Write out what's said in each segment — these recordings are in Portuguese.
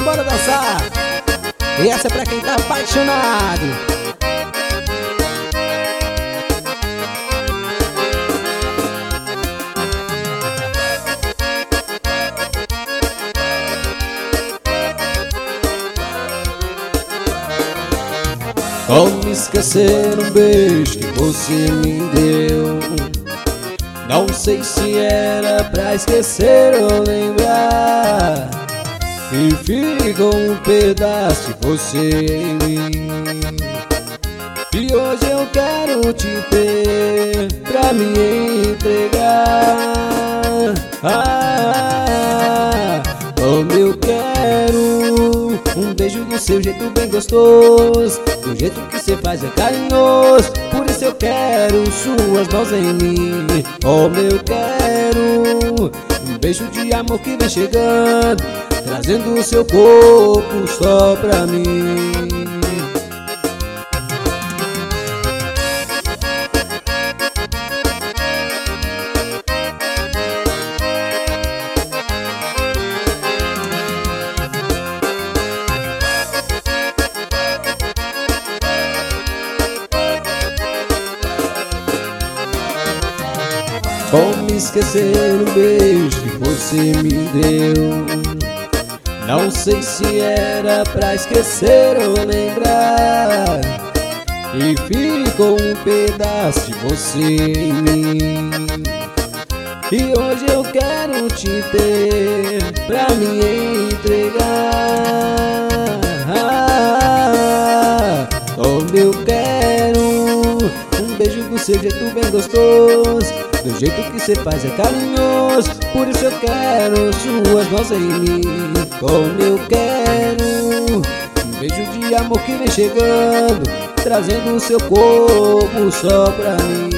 bora dançar. E essa é pra quem tá apaixonado. Como esquecer um beijo que você me deu? Não sei se era pra esquecer ou lembrar, e fica um pedaço de você em mim. E hoje eu quero te ter pra me entregar. Como eu quero um beijo do seu jeito bem gostoso, do jeito que você faz é carinhoso. Por isso eu quero suas mãos em mim. Como eu quero um beijo de amor que vem chegando, trazendo o seu corpo só pra mim. Como esquecer um beijo que você me deu? Não sei se era pra esquecer ou lembrar, e ficou um pedaço de você em mim. E hoje eu quero te ter pra me entregar. Como eu quero um beijo do seu jeito bem gostoso, do jeito que você faz é carinhoso. Por isso eu quero suas mãos em mim. Como eu quero um beijo de amor que vem chegando, trazendo o seu corpo só pra mim.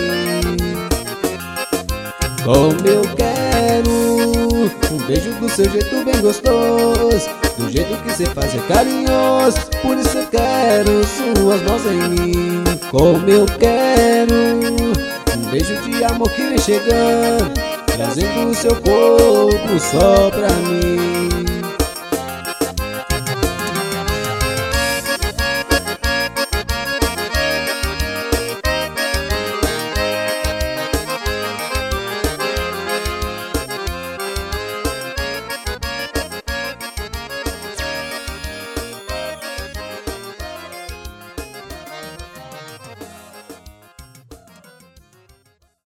Como eu quero um beijo do seu jeito bem gostoso, do jeito que você faz é carinhoso. Por isso eu quero suas mãos em mim. Como eu quero um beijo de amor que vem chegando, trazendo o seu corpo só pra mim.